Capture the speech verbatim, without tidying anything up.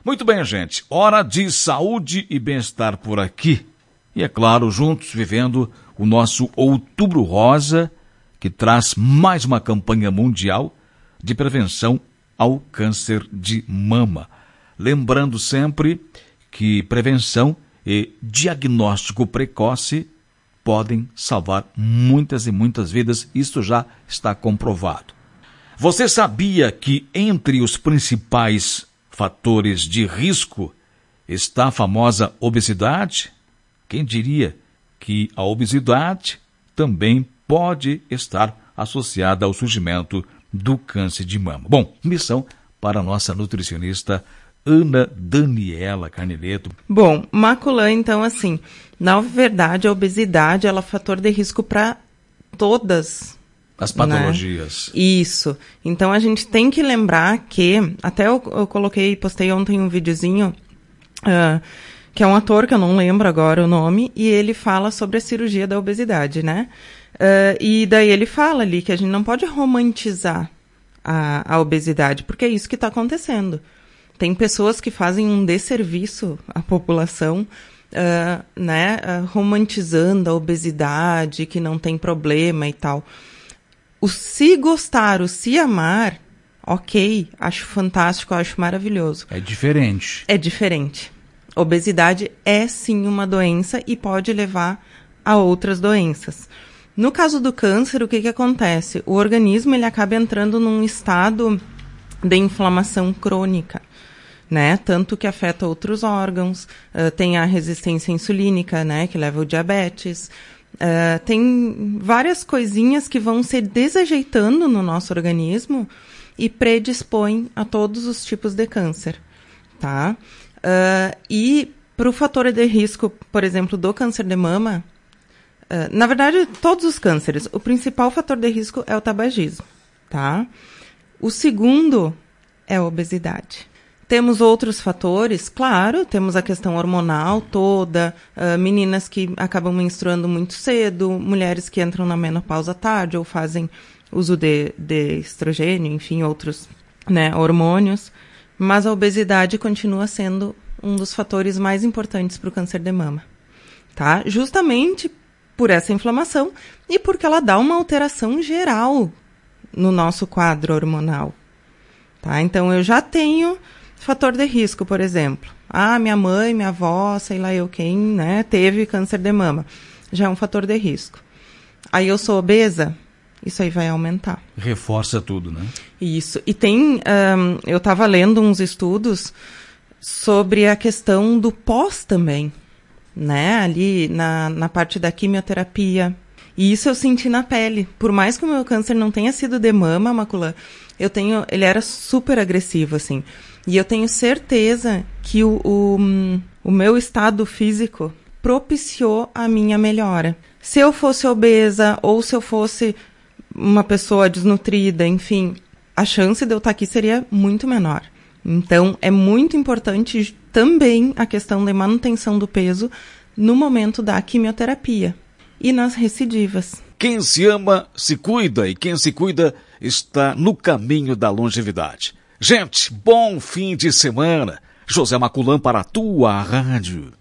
Muito bem, gente. Hora de saúde e bem-estar por aqui. E, é claro, juntos vivendo o nosso Outubro Rosa, que traz mais uma campanha mundial de prevenção ao câncer de mama. Lembrando sempre que prevenção e diagnóstico precoce podem salvar muitas e muitas vidas. Isso já está comprovado. Você sabia que entre os principais fatores de risco está a famosa obesidade? Quem diria que a obesidade também pode estar associada ao surgimento do câncer de mama? Bom, missão para a nossa nutricionista Ana Daniela Carnileto. Bom, Maculan, então, assim, na verdade, a obesidade ela é fator de risco para todas as patologias. Né? Isso. Então, a gente tem que lembrar que, até eu, eu coloquei, postei ontem um videozinho, uh, que é um ator, que eu não lembro agora o nome, e ele fala sobre a cirurgia da obesidade, né? Uh, e daí ele fala ali que a gente não pode romantizar a, a obesidade, porque é isso que está acontecendo. Tem pessoas que fazem um desserviço à população, uh, né, uh, romantizando a obesidade, que não tem problema e tal. O se gostar, o se amar, ok, acho fantástico, acho maravilhoso. É diferente. É diferente. Obesidade é sim uma doença e pode levar a outras doenças. No caso do câncer, o que que acontece? O organismo ele acaba entrando num estado de inflamação crônica, né? Tanto que afeta outros órgãos, uh, tem a resistência insulínica, né? Que leva ao diabetes. Uh, tem várias coisinhas que vão se desajeitando no nosso organismo e predispõem a todos os tipos de câncer, tá? Uh, e para o fator de risco, por exemplo, do câncer de mama, uh, na verdade, todos os cânceres, o principal fator de risco é o tabagismo, tá? O segundo é a obesidade. Temos outros fatores, claro, temos a questão hormonal toda, uh, meninas que acabam menstruando muito cedo, mulheres que entram na menopausa tarde ou fazem uso de, de estrogênio, enfim, outros, né, hormônios. Mas a obesidade continua sendo um dos fatores mais importantes para o câncer de mama, tá? Justamente por essa inflamação e porque ela dá uma alteração geral no nosso quadro hormonal, tá? Então, eu já tenho fator de risco, por exemplo. Ah, minha mãe, minha avó, sei lá eu quem, né, teve câncer de mama. Já é um fator de risco. Aí eu sou obesa, isso aí vai aumentar. Reforça tudo, né? Isso. E tem, um, eu estava lendo uns estudos sobre a questão do pós também, né? Ali na, na parte da quimioterapia. E isso eu senti na pele. Por mais que o meu câncer não tenha sido de mama, Maculan, eu tenho, ele era super agressivo, assim. E eu tenho certeza que o, o, o meu estado físico propiciou a minha melhora. Se eu fosse obesa ou se eu fosse uma pessoa desnutrida, enfim, a chance de eu estar aqui seria muito menor. Então, é muito importante também a questão da manutenção do peso no momento da quimioterapia e nas recidivas. Quem se ama, se cuida, e quem se cuida está no caminho da longevidade. Gente, bom fim de semana. José Maculan para a tua rádio.